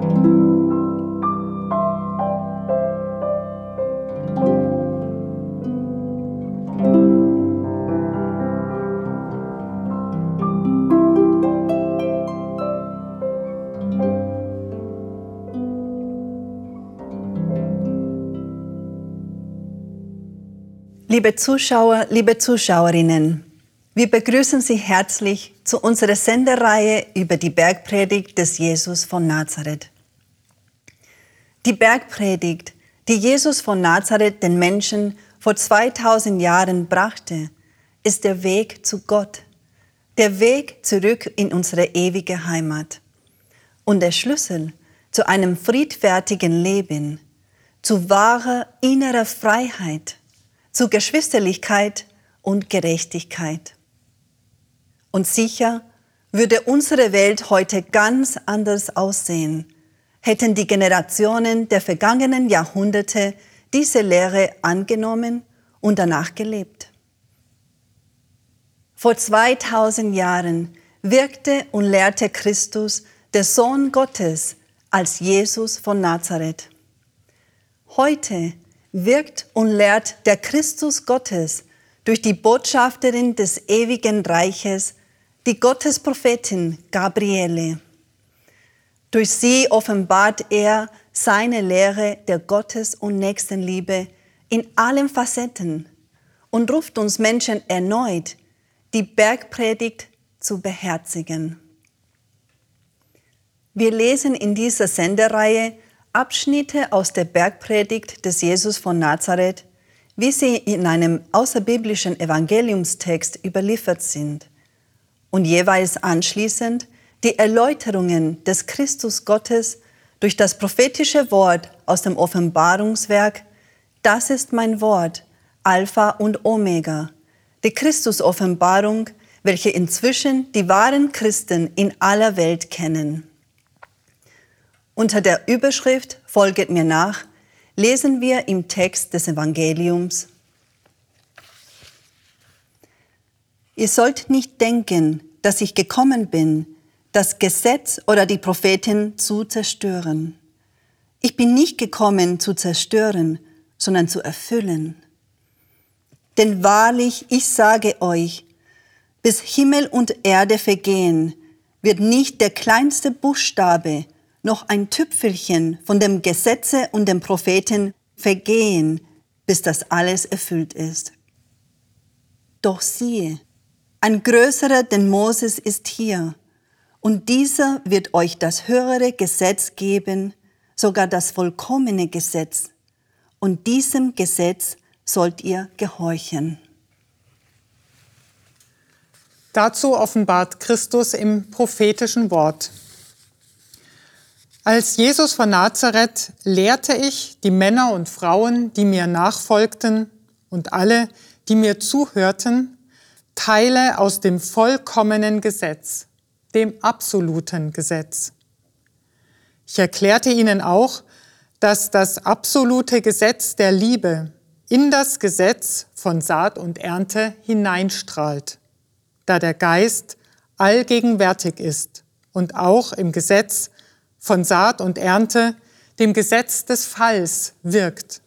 Liebe Zuschauer, liebe Zuschauerinnen, wir begrüßen Sie herzlich zu unserer Sendereihe über die Bergpredigt des Jesus von Nazareth. Die Bergpredigt, die Jesus von Nazareth den Menschen vor 2000 Jahren brachte, ist der Weg zu Gott, der Weg zurück in unsere ewige Heimat und der Schlüssel zu einem friedfertigen Leben, zu wahrer innerer Freiheit, zu Geschwisterlichkeit und Gerechtigkeit. Und sicher würde unsere Welt heute ganz anders aussehen, hätten die Generationen der vergangenen Jahrhunderte diese Lehre angenommen und danach gelebt. Vor 2000 Jahren wirkte und lehrte Christus, der Sohn Gottes, als Jesus von Nazareth. Heute wirkt und lehrt der Christus Gottes durch die Botschafterin des ewigen Reiches, die Gottesprophetin Gabriele. Durch sie offenbart er seine Lehre der Gottes- und Nächstenliebe in allen Facetten und ruft uns Menschen erneut, die Bergpredigt zu beherzigen. Wir lesen in dieser Sendereihe Abschnitte aus der Bergpredigt des Jesus von Nazareth, wie sie in einem außerbiblischen Evangeliumstext überliefert sind, und jeweils anschließend die Erläuterungen des Christus Gottes durch das prophetische Wort aus dem Offenbarungswerk: Das ist mein Wort, Alpha und Omega, die Christus-Offenbarung, welche inzwischen die wahren Christen in aller Welt kennen. Unter der Überschrift Folget mir nach lesen wir im Text des Evangeliums: Ihr sollt nicht denken, dass ich gekommen bin, das Gesetz oder die Propheten zu zerstören. Ich bin nicht gekommen zu zerstören, sondern zu erfüllen. Denn wahrlich, ich sage euch, bis Himmel und Erde vergehen, wird nicht der kleinste Buchstabe noch ein Tüpfelchen von dem Gesetze und dem Propheten vergehen, bis das alles erfüllt ist. Doch siehe, ein größerer denn Moses ist hier, und dieser wird euch das höhere Gesetz geben, sogar das vollkommene Gesetz, und diesem Gesetz sollt ihr gehorchen. Dazu offenbart Christus im prophetischen Wort: Als Jesus von Nazareth lehrte ich die Männer und Frauen, die mir nachfolgten, und alle, die mir zuhörten, Teile aus dem vollkommenen Gesetz, dem absoluten Gesetz. Ich erklärte ihnen auch, dass das absolute Gesetz der Liebe in das Gesetz von Saat und Ernte hineinstrahlt, da der Geist allgegenwärtig ist und auch im Gesetz von Saat und Ernte, dem Gesetz des Falls, wirkt.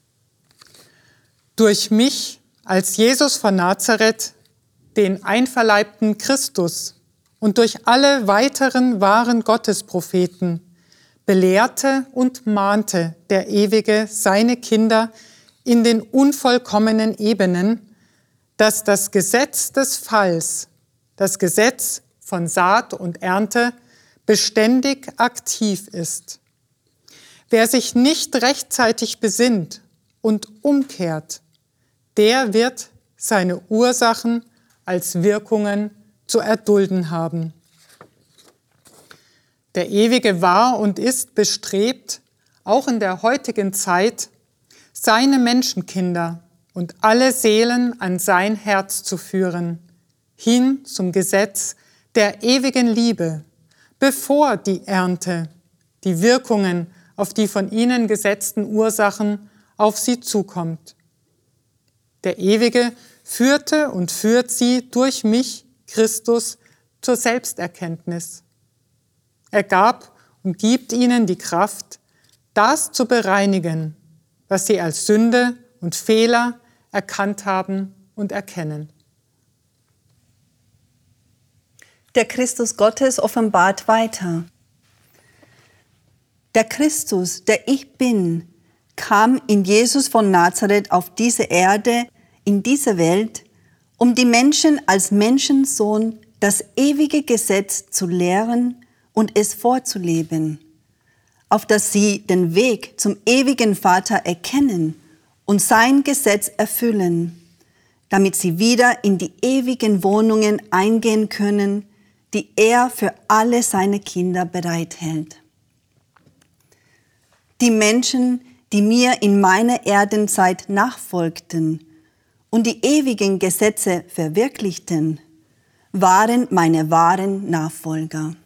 Durch mich als Jesus von Nazareth, den einverleibten Christus, und durch alle weiteren wahren Gottespropheten belehrte und mahnte der Ewige seine Kinder in den unvollkommenen Ebenen, dass das Gesetz des Falls, das Gesetz von Saat und Ernte, beständig aktiv ist. Wer sich nicht rechtzeitig besinnt und umkehrt, der wird seine Ursachen als Wirkungen zu erdulden haben. Der Ewige war und ist bestrebt, auch in der heutigen Zeit, seine Menschenkinder und alle Seelen an sein Herz zu führen, hin zum Gesetz der ewigen Liebe, bevor die Ernte, die Wirkungen auf die von ihnen gesetzten Ursachen auf sie zukommt. Der Ewige führte und führt sie durch mich, Christus, zur Selbsterkenntnis. Er gab und gibt ihnen die Kraft, das zu bereinigen, was sie als Sünde und Fehler erkannt haben und erkennen. Der Christus Gottes offenbart weiter. Der Christus, der ich bin, kam in Jesus von Nazareth auf diese Erde, in diese Welt, um die Menschen als Menschensohn das ewige Gesetz zu lehren und es vorzuleben, auf dass sie den Weg zum ewigen Vater erkennen und sein Gesetz erfüllen, damit sie wieder in die ewigen Wohnungen eingehen können, die er für alle seine Kinder bereithält. Die Menschen, die mir in meiner Erdenzeit nachfolgten und die ewigen Gesetze verwirklichten, waren meine wahren Nachfolger.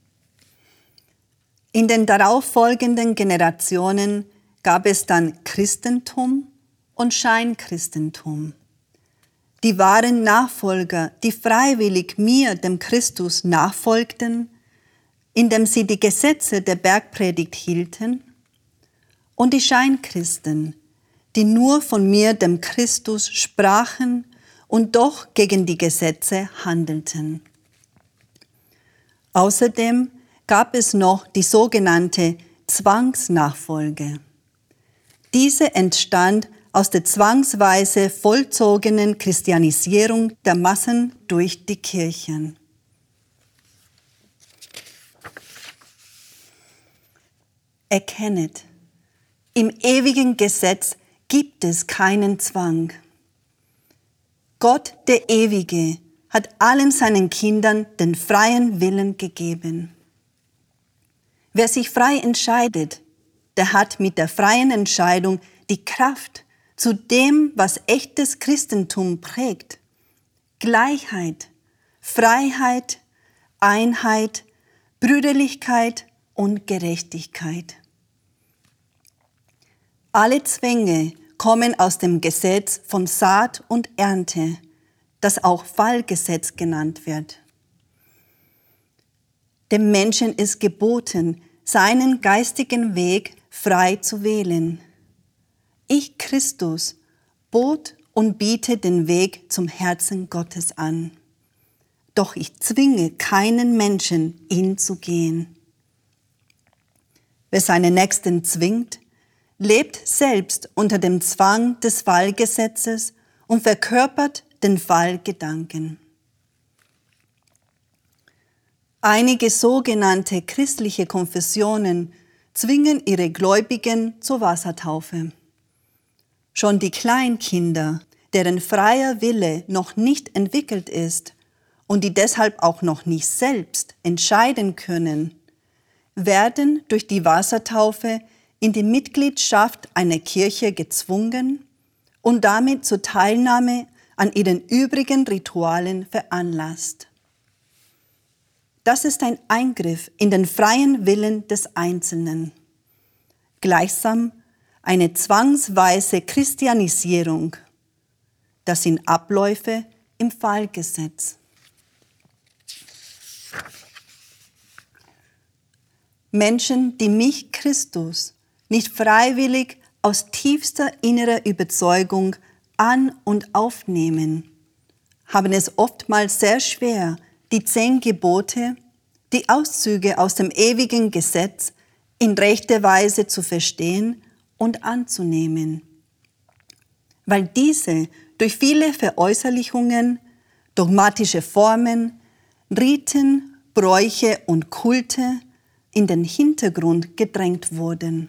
In den darauffolgenden Generationen gab es dann Christentum und Scheinchristentum. Die wahren Nachfolger, die freiwillig mir, dem Christus, nachfolgten, indem sie die Gesetze der Bergpredigt hielten, und die Scheinchristen, die nur von mir, dem Christus, sprachen und doch gegen die Gesetze handelten. Außerdem gab es noch die sogenannte Zwangsnachfolge. Diese entstand aus der zwangsweise vollzogenen Christianisierung der Massen durch die Kirchen. Erkennet, im ewigen Gesetz gibt es keinen Zwang. Gott, der Ewige, hat allen seinen Kindern den freien Willen gegeben. Wer sich frei entscheidet, der hat mit der freien Entscheidung die Kraft zu dem, was echtes Christentum prägt. Gleichheit, Freiheit, Einheit, Brüderlichkeit und Gerechtigkeit. Alle Zwänge kommen aus dem Gesetz von Saat und Ernte, das auch Fallgesetz genannt wird. Dem Menschen ist geboten, seinen geistigen Weg frei zu wählen. Ich, Christus, bot und biete den Weg zum Herzen Gottes an. Doch ich zwinge keinen Menschen, ihn zu gehen. Wer seinen Nächsten zwingt, lebt selbst unter dem Zwang des Fallgesetzes und verkörpert den Fallgedanken. Einige sogenannte christliche Konfessionen zwingen ihre Gläubigen zur Wassertaufe. Schon die Kleinkinder, deren freier Wille noch nicht entwickelt ist und die deshalb auch noch nicht selbst entscheiden können, werden durch die Wassertaufe in die Mitgliedschaft einer Kirche gezwungen und damit zur Teilnahme an ihren übrigen Ritualen veranlasst. Das ist ein Eingriff in den freien Willen des Einzelnen. Gleichsam eine zwangsweise Christianisierung. Das sind Abläufe im Fallgesetz. Menschen, die mich, Christus, nicht freiwillig aus tiefster innerer Überzeugung an- und aufnehmen, haben es oftmals sehr schwer, die 10 Gebote, die Auszüge aus dem ewigen Gesetz in rechter Weise zu verstehen und anzunehmen, weil diese durch viele Veräußerlichungen, dogmatische Formen, Riten, Bräuche und Kulte in den Hintergrund gedrängt wurden.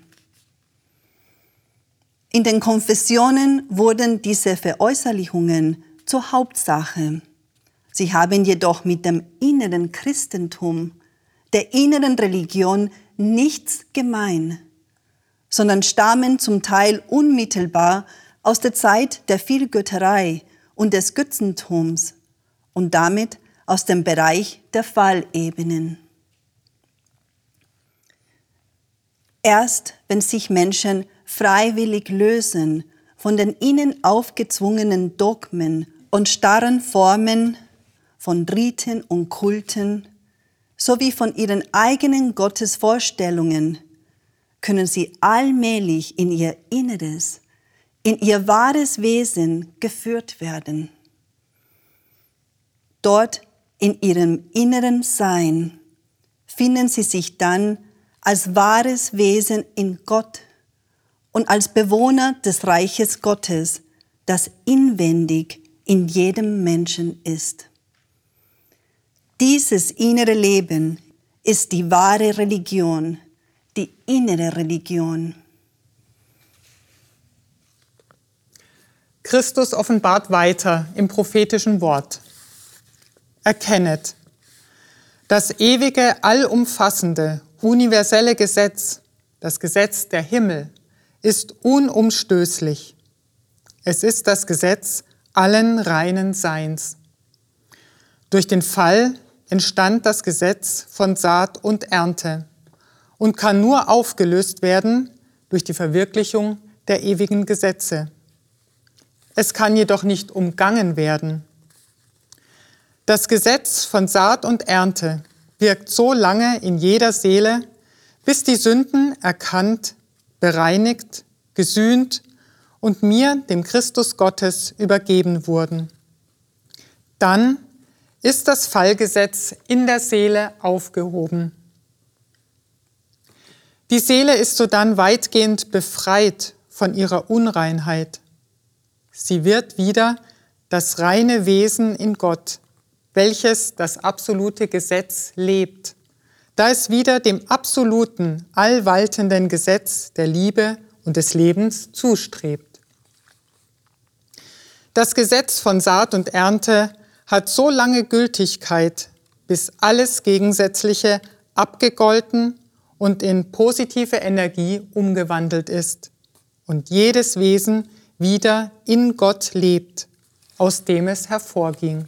In den Konfessionen wurden diese Veräußerlichungen zur Hauptsache. Sie haben jedoch mit dem inneren Christentum, der inneren Religion nichts gemein, sondern stammen zum Teil unmittelbar aus der Zeit der Vielgötterei und des Götzentums und damit aus dem Bereich der Fallebenen. Erst wenn sich Menschen freiwillig lösen von den ihnen aufgezwungenen Dogmen und starren Formen von Riten und Kulten, sowie von ihren eigenen Gottesvorstellungen können sie allmählich in ihr Inneres, in ihr wahres Wesen geführt werden. Dort in ihrem inneren Sein finden sie sich dann als wahres Wesen in Gott und als Bewohner des Reiches Gottes, das inwendig in jedem Menschen ist. Dieses innere Leben ist die wahre Religion, die innere Religion. Christus offenbart weiter im prophetischen Wort. Erkennet, das ewige, allumfassende, universelle Gesetz, das Gesetz der Himmel, ist unumstößlich. Es ist das Gesetz allen reinen Seins. Durch den Fall entstand das Gesetz von Saat und Ernte und kann nur aufgelöst werden durch die Verwirklichung der ewigen Gesetze. Es kann jedoch nicht umgangen werden. Das Gesetz von Saat und Ernte wirkt so lange in jeder Seele, bis die Sünden erkannt, bereinigt, gesühnt und mir, dem Christus Gottes, übergeben wurden. Dann ist das Fallgesetz in der Seele aufgehoben. Die Seele ist sodann weitgehend befreit von ihrer Unreinheit. Sie wird wieder das reine Wesen in Gott, welches das absolute Gesetz lebt, da es wieder dem absoluten, allwaltenden Gesetz der Liebe und des Lebens zustrebt. Das Gesetz von Saat und Ernte hat so lange Gültigkeit, bis alles Gegensätzliche abgegolten und in positive Energie umgewandelt ist und jedes Wesen wieder in Gott lebt, aus dem es hervorging.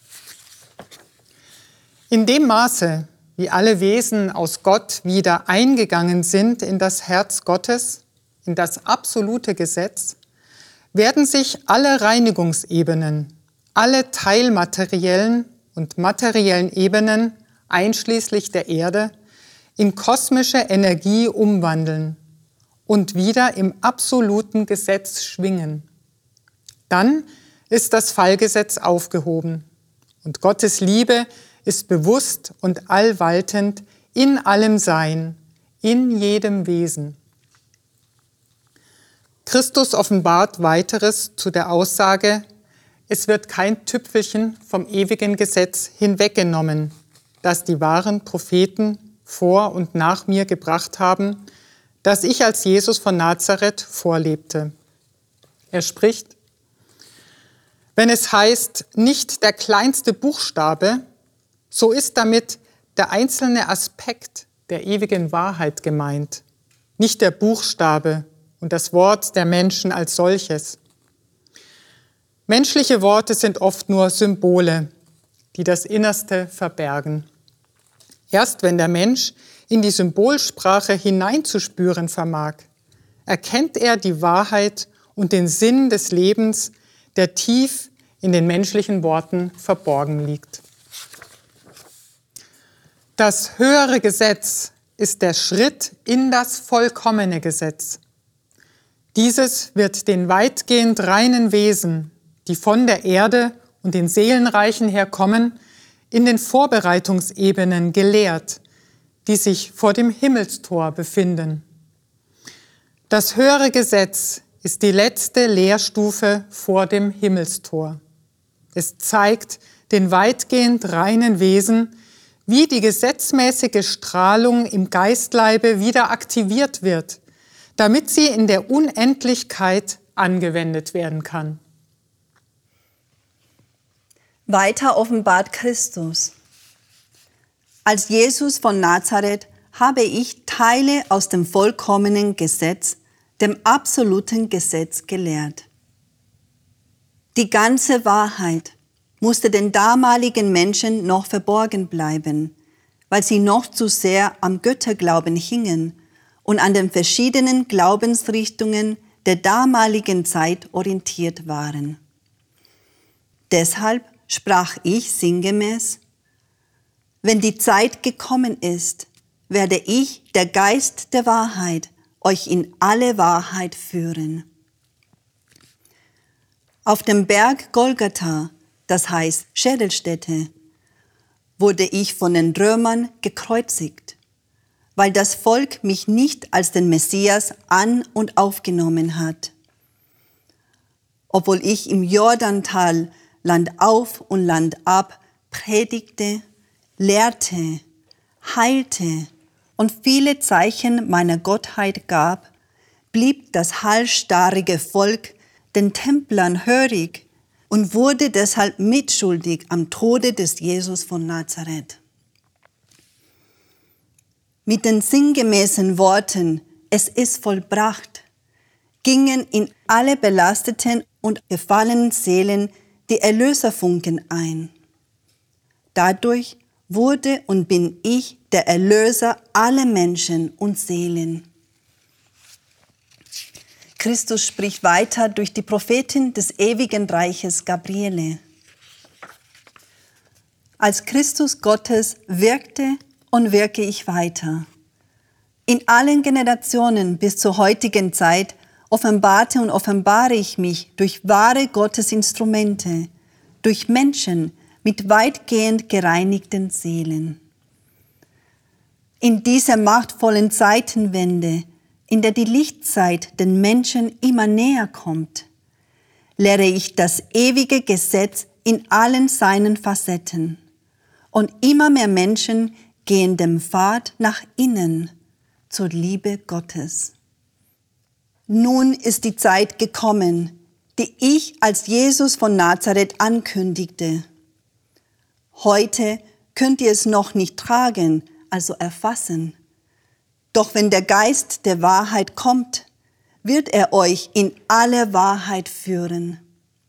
In dem Maße, wie alle Wesen aus Gott wieder eingegangen sind in das Herz Gottes, in das absolute Gesetz, werden sich alle Reinigungsebenen, alle teilmateriellen und materiellen Ebenen, einschließlich der Erde, in kosmische Energie umwandeln und wieder im absoluten Gesetz schwingen. Dann ist das Fallgesetz aufgehoben und Gottes Liebe ist bewusst und allwaltend in allem Sein, in jedem Wesen. Christus offenbart weiteres zu der Aussage, es wird kein Tüpfelchen vom ewigen Gesetz hinweggenommen, das die wahren Propheten vor und nach mir gebracht haben, das ich als Jesus von Nazareth vorlebte. Er spricht, wenn es heißt, nicht der kleinste Buchstabe, so ist damit der einzelne Aspekt der ewigen Wahrheit gemeint, nicht der Buchstabe und das Wort der Menschen als solches. Menschliche Worte sind oft nur Symbole, die das Innerste verbergen. Erst wenn der Mensch in die Symbolsprache hineinzuspüren vermag, erkennt er die Wahrheit und den Sinn des Lebens, der tief in den menschlichen Worten verborgen liegt. Das höhere Gesetz ist der Schritt in das vollkommene Gesetz. Dieses wird den weitgehend reinen Wesen, die von der Erde und den Seelenreichen herkommen, in den Vorbereitungsebenen gelehrt, die sich vor dem Himmelstor befinden. Das höhere Gesetz ist die letzte Lehrstufe vor dem Himmelstor. Es zeigt den weitgehend reinen Wesen, wie die gesetzmäßige Strahlung im Geistleibe wieder aktiviert wird, damit sie in der Unendlichkeit angewendet werden kann. Weiter offenbart Christus. Als Jesus von Nazareth habe ich Teile aus dem vollkommenen Gesetz, dem absoluten Gesetz gelehrt. Die ganze Wahrheit musste den damaligen Menschen noch verborgen bleiben, weil sie noch zu sehr am Götterglauben hingen und an den verschiedenen Glaubensrichtungen der damaligen Zeit orientiert waren. Deshalb sprach ich sinngemäß, Wenn die Zeit gekommen ist, werde ich, der Geist der Wahrheit, euch in alle Wahrheit führen. Auf dem Berg Golgatha, das heißt Schädelstätte, wurde ich von den Römern gekreuzigt, weil das Volk mich nicht als den Messias an- und aufgenommen hat. Obwohl ich im Jordantal Land auf und Land ab predigte, lehrte, heilte und viele Zeichen meiner Gottheit gab, blieb das halsstarrige Volk den Templern hörig und wurde deshalb mitschuldig am Tode des Jesus von Nazareth. Mit den sinngemäßen Worten, es ist vollbracht, gingen in alle belasteten und gefallenen Seelen die Erlöserfunken ein. Dadurch wurde und bin ich der Erlöser aller Menschen und Seelen. Christus spricht weiter durch die Prophetin des ewigen Reiches Gabriele. Als Christus Gottes wirkte und wirke ich weiter. In allen Generationen bis zur heutigen Zeit offenbarte und offenbare ich mich durch wahre Gottesinstrumente, durch Menschen mit weitgehend gereinigten Seelen. In dieser machtvollen Zeitenwende, in der die Lichtzeit den Menschen immer näher kommt, lehre ich das ewige Gesetz in allen seinen Facetten. Und immer mehr Menschen gehen dem Pfad nach innen, zur Liebe Gottes. Nun ist die Zeit gekommen, die ich als Jesus von Nazareth ankündigte. Heute könnt ihr es noch nicht tragen, also erfassen. Doch wenn der Geist der Wahrheit kommt, wird er euch in alle Wahrheit führen.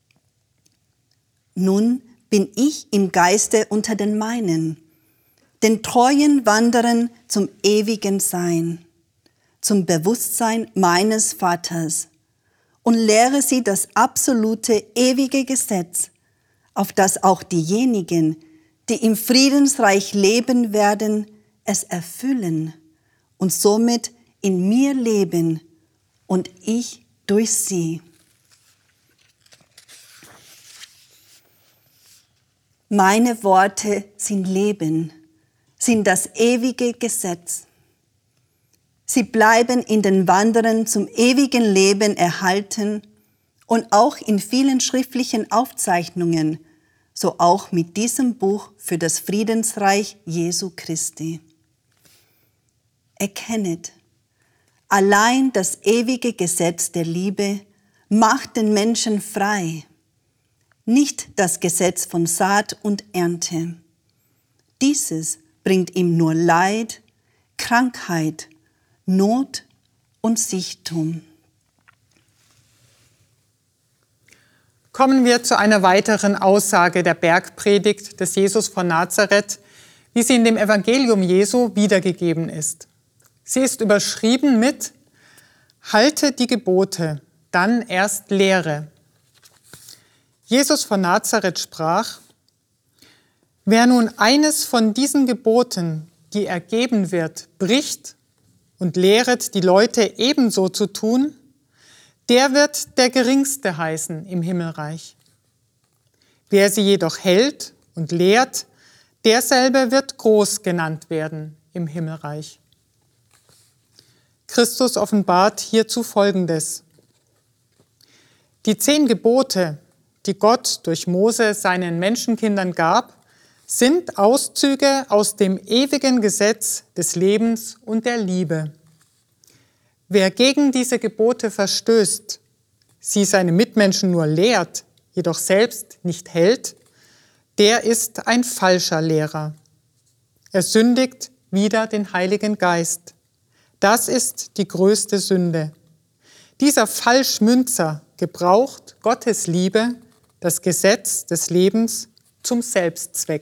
Nun bin ich im Geiste unter den meinen, den treuen Wanderern zum ewigen Sein, zum Bewusstsein meines Vaters und lehre sie das absolute ewige Gesetz, auf das auch diejenigen, die im Friedensreich leben werden, es erfüllen und somit in mir leben und ich durch sie. Meine Worte sind Leben, sind das ewige Gesetz. Sie bleiben in den Wanderern zum ewigen Leben erhalten und auch in vielen schriftlichen Aufzeichnungen, so auch mit diesem Buch für das Friedensreich Jesu Christi. Erkennet, allein das ewige Gesetz der Liebe macht den Menschen frei, nicht das Gesetz von Saat und Ernte. Dieses bringt ihm nur Leid, Krankheit, Not und Sichtum. Kommen wir zu einer weiteren Aussage der Bergpredigt des Jesus von Nazareth, wie sie in dem Evangelium Jesu wiedergegeben ist. Sie ist überschrieben mit „Halte die Gebote, dann erst lehre". Jesus von Nazareth sprach: Wer nun eines von diesen Geboten, die er geben wird, bricht und lehret die Leute ebenso zu tun, der wird der Geringste heißen im Himmelreich. Wer sie jedoch hält und lehrt, derselbe wird groß genannt werden im Himmelreich. Christus offenbart hierzu Folgendes: Die 10 Gebote, die Gott durch Mose seinen Menschenkindern gab, sind Auszüge aus dem ewigen Gesetz des Lebens und der Liebe. Wer gegen diese Gebote verstößt, sie seine Mitmenschen nur lehrt, jedoch selbst nicht hält, der ist ein falscher Lehrer. Er sündigt wider den Heiligen Geist. Das ist die größte Sünde. Dieser Falschmünzer gebraucht Gottes Liebe, das Gesetz des Lebens, zum Selbstzweck.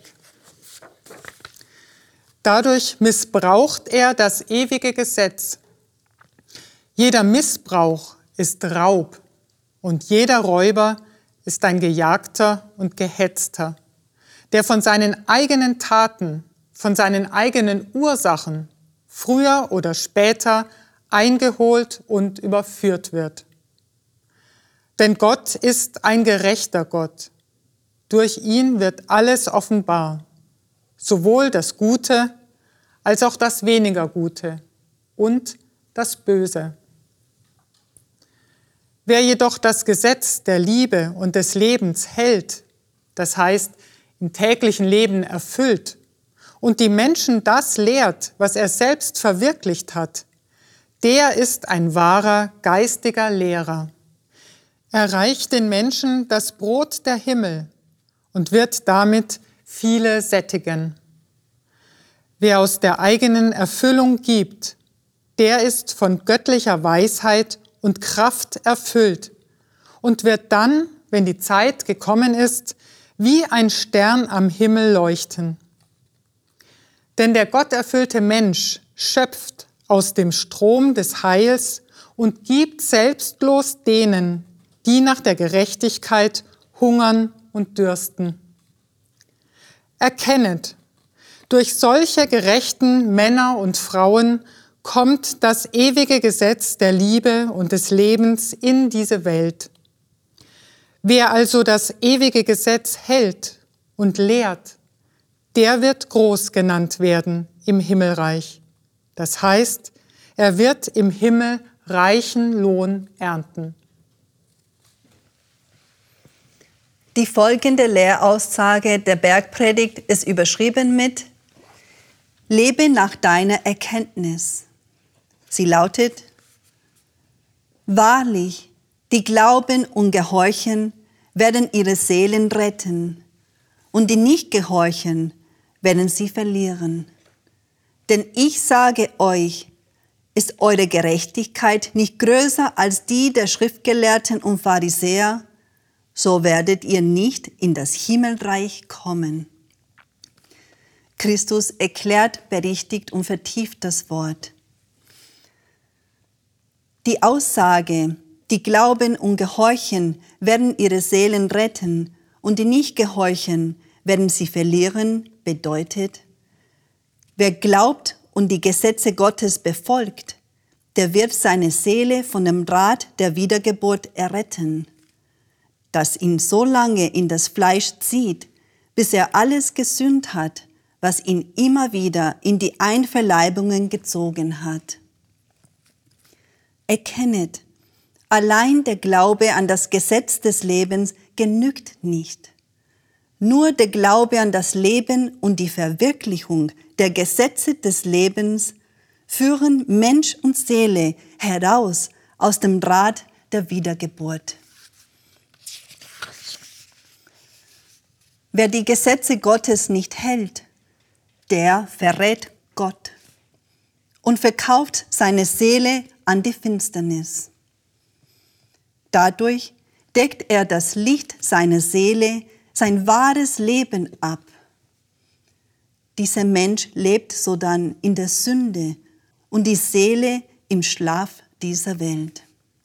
Dadurch missbraucht er das ewige Gesetz. Jeder Missbrauch ist Raub und jeder Räuber ist ein Gejagter und Gehetzter, der von seinen eigenen Taten von seinen eigenen Ursachen früher oder später eingeholt und überführt wird. Denn Gott ist ein gerechter Gott. Durch ihn wird alles offenbar, sowohl das Gute als auch das weniger Gute und das Böse. Wer jedoch das Gesetz der Liebe und des Lebens hält, das heißt im täglichen Leben erfüllt und die Menschen das lehrt, was er selbst verwirklicht hat, der ist ein wahrer geistiger Lehrer. Er reicht den Menschen das Brot der Himmel und wird damit viele sättigen. Wer aus der eigenen Erfüllung gibt, der ist von göttlicher Weisheit und Kraft erfüllt und wird dann, wenn die Zeit gekommen ist, wie ein Stern am Himmel leuchten. Denn der gotterfüllte Mensch schöpft aus dem Strom des Heils und gibt selbstlos denen, die nach der Gerechtigkeit hungern und dürsten. Erkennet, durch solche gerechten Männer und Frauen kommt das ewige Gesetz der Liebe und des Lebens in diese Welt. Wer also das ewige Gesetz hält und lehrt, der wird groß genannt werden im Himmelreich. Das heißt, er wird im Himmel reichen Lohn ernten. Die folgende Lehraussage der Bergpredigt ist überschrieben mit Lebe nach deiner Erkenntnis. Sie lautet: Wahrlich, die glauben und gehorchen, werden ihre Seelen retten, und die nicht gehorchen, werden sie verlieren. Denn ich sage euch, ist eure Gerechtigkeit nicht größer als die der Schriftgelehrten und Pharisäer, so werdet ihr nicht in das Himmelreich kommen. Christus erklärt, berichtigt und vertieft das Wort. Die Aussage, die glauben und gehorchen, werden ihre Seelen retten, und die nicht gehorchen, werden sie verlieren, bedeutet, wer glaubt und die Gesetze Gottes befolgt, der wird seine Seele von dem Rat der Wiedergeburt erretten, das ihn so lange in das Fleisch zieht, bis er alles gesühnt hat, was ihn immer wieder in die Einverleibungen gezogen hat. Erkennet, allein der Glaube an das Gesetz des Lebens genügt nicht. Nur der Glaube an das Leben und die Verwirklichung der Gesetze des Lebens führen Mensch und Seele heraus aus dem Rat der Wiedergeburt. Wer die Gesetze Gottes nicht hält, der verrät Gott und verkauft seine Seele an die Finsternis. Dadurch deckt er das Licht seiner Seele, sein wahres Leben ab. Dieser Mensch lebt sodann in der Sünde und die Seele im Schlaf dieser Welt.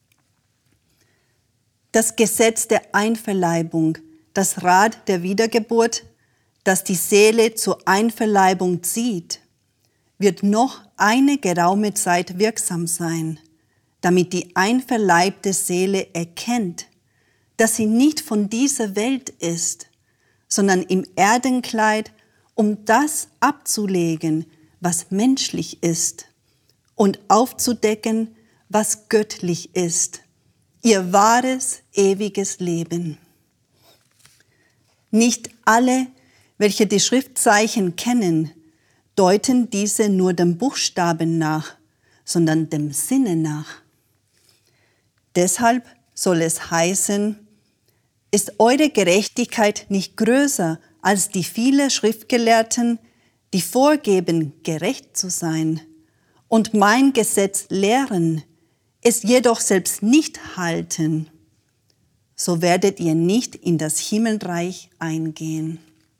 Das Gesetz der Einverleibung, das Rad der Wiedergeburt, das die Seele zur Einverleibung zieht, wird noch eine geraume Zeit wirksam sein, damit die einverleibte Seele erkennt, dass sie nicht von dieser Welt ist, sondern im Erdenkleid, um das abzulegen, was menschlich ist, und aufzudecken, was göttlich ist, ihr wahres, ewiges Leben. Nicht alle, welche die Schriftzeichen kennen, deuten diese nur dem Buchstaben nach, sondern dem Sinne nach. Deshalb soll es heißen, ist eure Gerechtigkeit nicht größer als die vielen Schriftgelehrten, die vorgeben, gerecht zu sein, und mein Gesetz lehren, es jedoch selbst nicht halten, so werdet ihr nicht in das Himmelreich eingehen.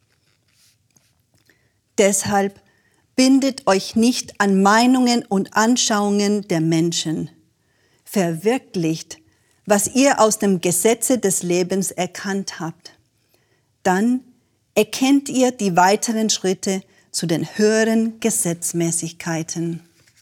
Deshalb bindet euch nicht an Meinungen und Anschauungen der Menschen. Verwirklicht, was ihr aus dem Gesetze des Lebens erkannt habt. Dann erkennt ihr die weiteren Schritte zu den höheren Gesetzmäßigkeiten.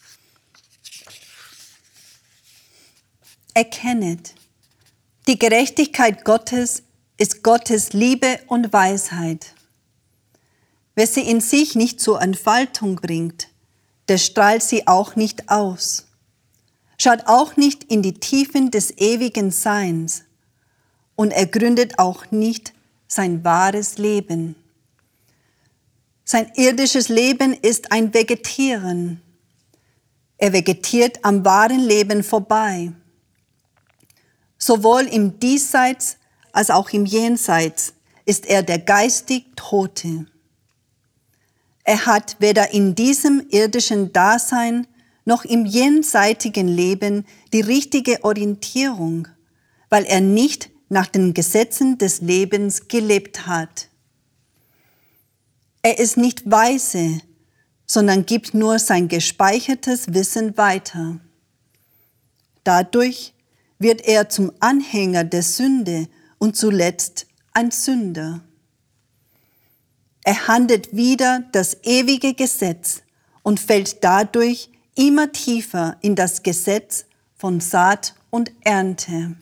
Erkennet, die Gerechtigkeit Gottes ist Gottes Liebe und Weisheit. Wer sie in sich nicht zur Entfaltung bringt, der strahlt sie auch nicht aus. Schaut auch nicht in die Tiefen des ewigen Seins und ergründet auch nicht sein wahres Leben. Sein irdisches Leben ist ein Vegetieren. Er vegetiert am wahren Leben vorbei. Sowohl im Diesseits als auch im Jenseits ist er der geistig Tote. Er hat weder in diesem irdischen Dasein noch im jenseitigen Leben die richtige Orientierung, weil er nicht nach den Gesetzen des Lebens gelebt hat. Er ist nicht weise, sondern gibt nur sein gespeichertes Wissen weiter. Dadurch wird er zum Anhänger der Sünde und zuletzt ein Sünder. Er handelt wider das ewige Gesetz und fällt dadurch immer tiefer in das Gesetz von Saat und Ernte.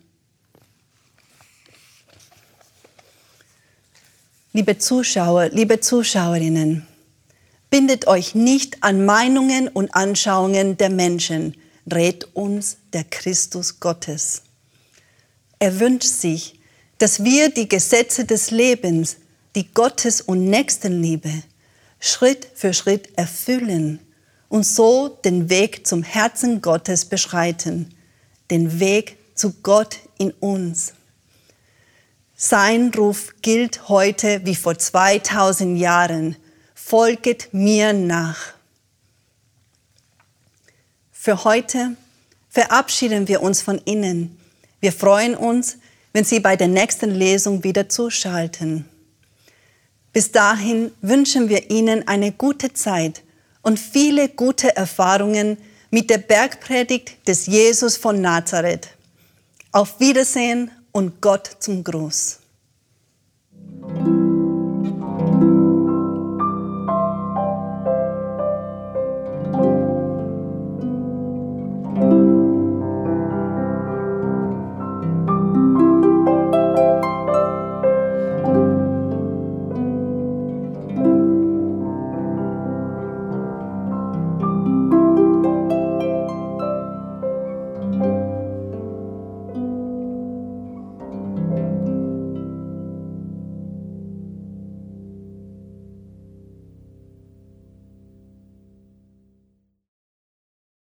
Liebe Zuschauer, liebe Zuschauerinnen, bindet euch nicht an Meinungen und Anschauungen der Menschen, rät uns der Christus Gottes. Er wünscht sich, dass wir die Gesetze des Lebens, die Gottes- und Nächstenliebe, Schritt für Schritt erfüllen und so den Weg zum Herzen Gottes beschreiten, den Weg zu Gott in uns. Sein Ruf gilt heute wie vor 2000 Jahren. Folget mir nach. Für heute verabschieden wir uns von Ihnen. Wir freuen uns, wenn Sie bei der nächsten Lesung wieder zuschalten. Bis dahin wünschen wir Ihnen eine gute Zeit und viele gute Erfahrungen mit der Bergpredigt des Jesus von Nazareth. Auf Wiedersehen und Gott zum Gruß.